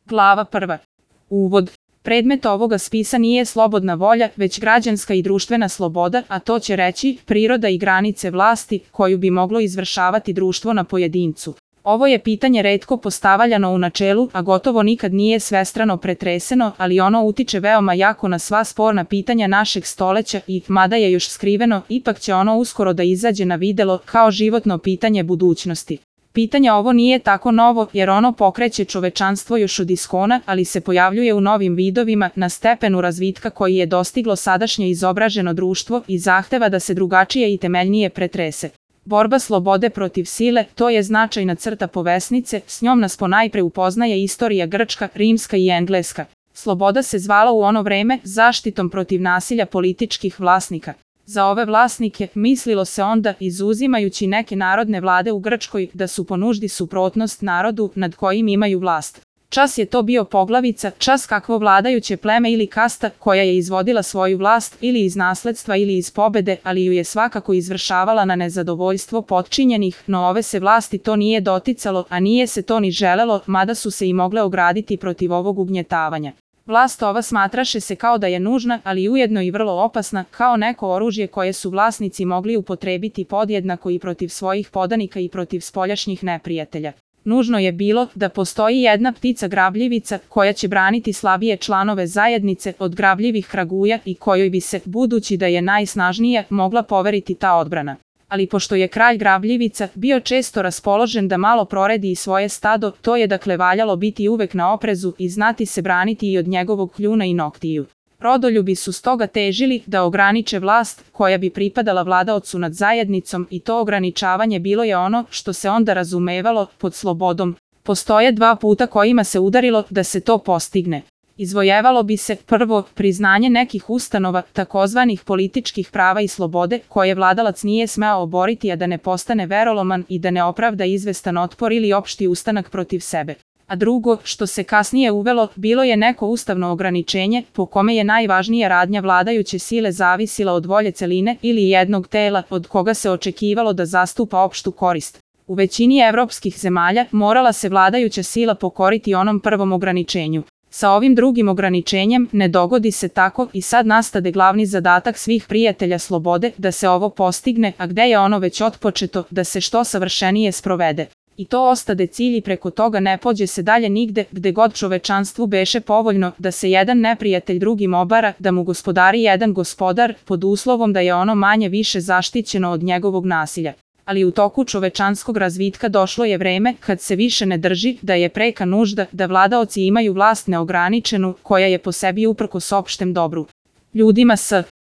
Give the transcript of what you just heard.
Glava 1. Uvod. Predmet ovoga spisa nije slobodna volja, već građanska i društvena sloboda, a to će reći priroda i granice vlasti koju bi moglo izvršavati društvo na pojedincu. Ovo je pitanje retko postavljano u načelu, a gotovo nikad nije svestrano pretreseno, ali ono utiče veoma jako na sva sporna pitanja našeg stoleća i, mada je još skriveno, ipak će ono uskoro da izađe na videlo kao životno pitanje budućnosti. Pitanje ovo nije tako novo, jer ono pokreće čovečanstvo još od iskona, ali se pojavljuje u novim vidovima na stepenu razvitka koji je dostiglo sadašnje izobraženo društvo i zahteva da se drugačije i temeljnije pretrese. Borba slobode protiv sile, to je značajna crta povesnice, s njom nas ponajpre upoznaje istorija grčka, rimska i engleska. Sloboda se zvala u ono vreme zaštitom protiv nasilja političkih vlasnika. Za ove vlasnike mislilo se onda, izuzimajući neke narodne vlade u Grčkoj, da su po nuždi suprotnost narodu nad kojim imaju vlast. Čas je to bio poglavica, čas kakvo vladajuće pleme ili kasta koja je izvodila svoju vlast ili iz nasledstva ili iz pobede, ali ju je svakako izvršavala na nezadovoljstvo potčinjenih, no ove se vlasti to nije doticalo, a nije se to ni želelo, mada su se i mogle ograditi protiv ovog ugnjetavanja. Vlast ova smatraše se kao da je nužna, ali ujedno i vrlo opasna, kao neko oružje koje su vlasnici mogli upotrebiti podjednako i protiv svojih podanika i protiv spoljašnjih neprijatelja. Nužno je bilo da postoji jedna ptica grabljivica koja će braniti slabije članove zajednice od grabljivih kraguja i kojoj bi se, budući da je najsnažnija, mogla poveriti ta odbrana. Ali pošto je kralj grabljivica bio često raspoložen da malo proredi i svoje stado, to je dakle valjalo biti uvek na oprezu i znati se braniti i od njegovog kljuna i noktiju. Rodoljubi su stoga težili da ograniče vlast koja bi pripadala vladaocu nad zajednicom i to ograničavanje bilo je ono što se onda razumevalo pod slobodom. Postoje dva puta kojima se udarilo da se to postigne. Izvojevalo bi se, prvo, priznanje nekih ustanova, takozvanih političkih prava i slobode, koje vladalac nije smeo oboriti a da ne postane veroloman i da ne opravda izvestan otpor ili opšti ustanak protiv sebe. A drugo, što se kasnije uvelo, bilo je neko ustavno ograničenje, po kome je najvažnija radnja vladajuće sile zavisila od volje celine ili jednog tela, od koga se očekivalo da zastupa opštu korist. U većini evropskih zemalja morala se vladajuća sila pokoriti onom prvom ograničenju. Sa ovim drugim ograničenjem ne dogodi se tako i sad nastade glavni zadatak svih prijatelja slobode da se ovo postigne, a gde je ono već otpočeto, da se što savršenije sprovede. I to ostade cilj i preko toga ne pođe se dalje nigde, gde god čovečanstvu beše povoljno da se jedan neprijatelj drugim obara, da mu gospodari jedan gospodar, pod uslovom da je ono manje više zaštićeno od njegovog nasilja. Ali u toku čovečanskog razvitka došlo je vreme kad se više ne drži da je preka nužda da vladaoci imaju vlast neograničenu koja je po sebi uprkos opštem dobru. Ljudima s